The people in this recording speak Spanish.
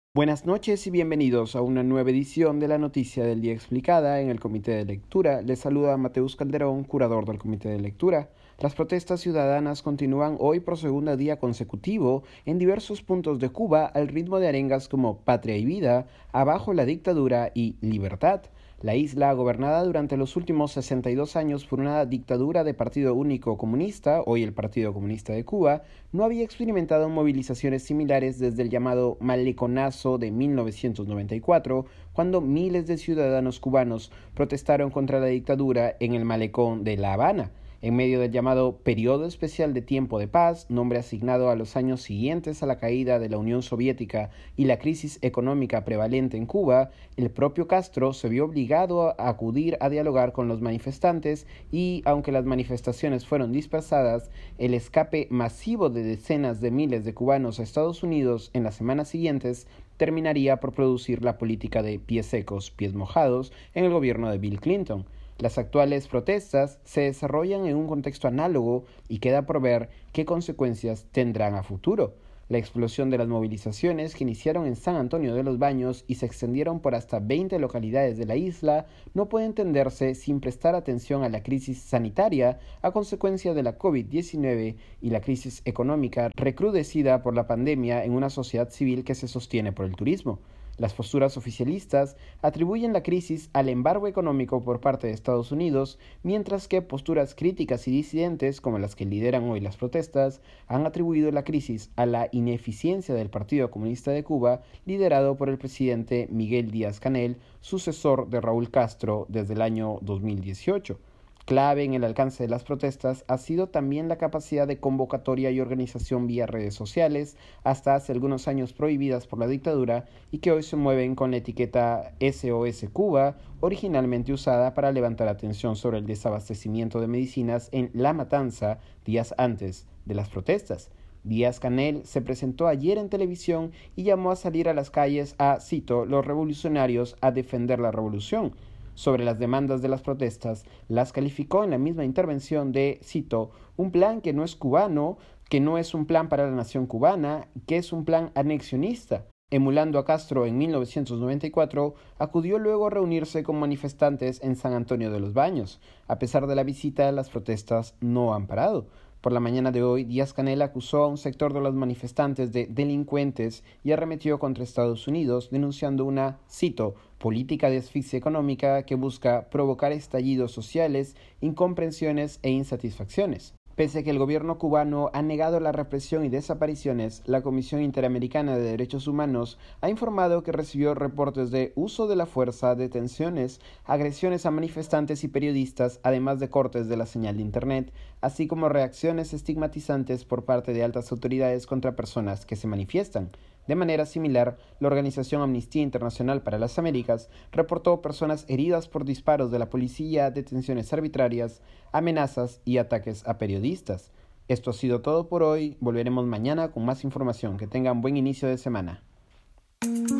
Buenas noches y bienvenidos a una nueva edición de la Noticia del Día Explicada en el Comité de Lectura. Les saluda Mateus Calderón, curador del Comité de Lectura. Las protestas ciudadanas continúan hoy por segundo día consecutivo en diversos puntos de Cuba al ritmo de arengas como Patria y Vida, Abajo la dictadura y Libertad. La isla, gobernada durante los últimos 62 años por una dictadura de partido único comunista, hoy el Partido Comunista de Cuba, no había experimentado movilizaciones similares desde el llamado Maleconazo de 1994, cuando miles de ciudadanos cubanos protestaron contra la dictadura en el malecón de La Habana. En medio del llamado Periodo Especial de Tiempo de Paz, nombre asignado a los años siguientes a la caída de la Unión Soviética y la crisis económica prevalente en Cuba, el propio Castro se vio obligado a acudir a dialogar con los manifestantes y, aunque las manifestaciones fueron dispersadas, el escape masivo de decenas de miles de cubanos a Estados Unidos en las semanas siguientes terminaría por producir la política de pies secos, pies mojados en el gobierno de Bill Clinton. Las actuales protestas se desarrollan en un contexto análogo y queda por ver qué consecuencias tendrán a futuro. La explosión de las movilizaciones que iniciaron en San Antonio de los Baños y se extendieron por hasta 20 localidades de la isla no puede entenderse sin prestar atención a la crisis sanitaria a consecuencia de la COVID-19 y la crisis económica recrudecida por la pandemia en una sociedad civil que se sostiene por el turismo. Las posturas oficialistas atribuyen la crisis al embargo económico por parte de Estados Unidos, mientras que posturas críticas y disidentes, como las que lideran hoy las protestas, han atribuido la crisis a la ineficiencia del Partido Comunista de Cuba, liderado por el presidente Miguel Díaz-Canel, sucesor de Raúl Castro desde el año 2018. Clave en el alcance de las protestas ha sido también la capacidad de convocatoria y organización vía redes sociales, hasta hace algunos años prohibidas por la dictadura y que hoy se mueven con la etiqueta SOS Cuba, originalmente usada para levantar atención sobre el desabastecimiento de medicinas en La Matanza días antes de las protestas. Díaz-Canel se presentó ayer en televisión y llamó a salir a las calles a, cito, los revolucionarios a defender la revolución. Sobre las demandas de las protestas, las calificó en la misma intervención de, cito, un plan que no es cubano, que no es un plan para la nación cubana, que es un plan anexionista. Emulando a Castro en 1994, acudió luego a reunirse con manifestantes en San Antonio de los Baños. A pesar de la visita, las protestas no han parado. Por la mañana de hoy, Díaz-Canel acusó a un sector de los manifestantes de delincuentes y arremetió contra Estados Unidos, denunciando una, cito, política de asfixia económica que busca provocar estallidos sociales, incomprensiones e insatisfacciones. Pese a que el gobierno cubano ha negado la represión y desapariciones, la Comisión Interamericana de Derechos Humanos ha informado que recibió reportes de uso de la fuerza, detenciones, agresiones a manifestantes y periodistas, además de cortes de la señal de Internet, así como reacciones estigmatizantes por parte de altas autoridades contra personas que se manifiestan. De manera similar, la organización Amnistía Internacional para las Américas reportó personas heridas por disparos de la policía, detenciones arbitrarias, amenazas y ataques a periodistas. Esto ha sido todo por hoy. Volveremos mañana con más información. Que tengan buen inicio de semana.